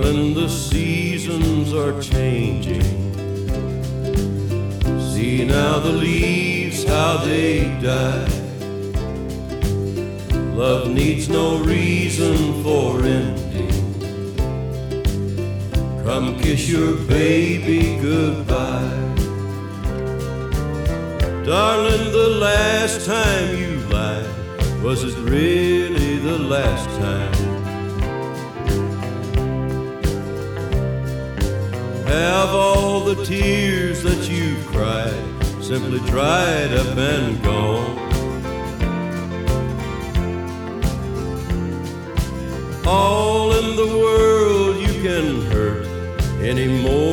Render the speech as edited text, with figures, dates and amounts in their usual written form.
Darling, the seasons are changing. See now the leaves, how they die. Love needs no reason for ending. Come kiss your baby goodbye. Darling, the last time you lied, was it really the last time? Have all the tears that you've cried simply dried up and gone? All in the world you can hurt anymore.